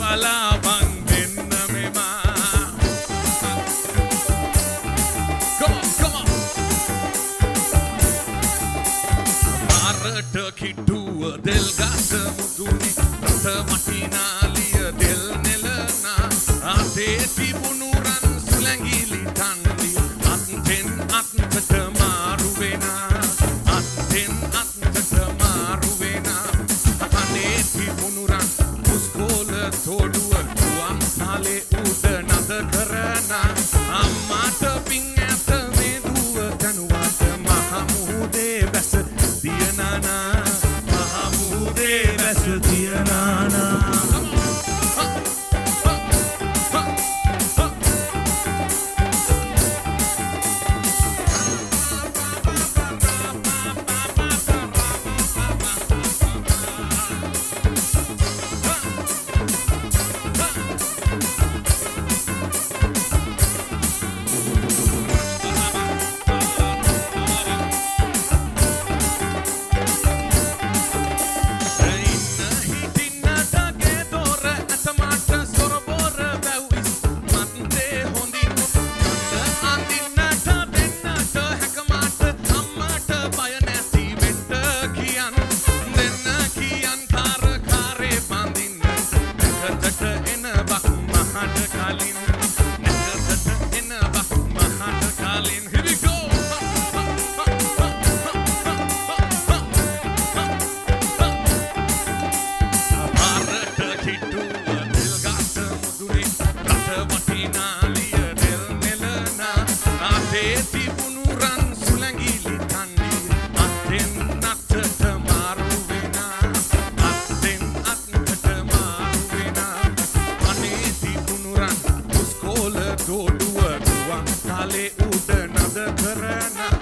ගහලා බං දෙන්න මෙමා. Come on. මාරට කිට්ටුව දෙල් ගස මුදුනේ රට වටිනාලිය දෙල් නෙලනා අතේ තිබුණු රන් සුලැඟිලි තන්ලි අත්ෙන් අත්ට මාරු වෙනා අත්ෙන් අත්ට මාරු වෙනා අනේ තිබුණු රන් මුස්කෝල තෝඩුව ගුවන් තාලේ උඩ නද කරනා අම්මාට පිං ඇත මේ දුව කනුවට මහමුදේ වැස දියනානා මහමුදේ වැස දියනානා. Dodua gua kale udah nada kerana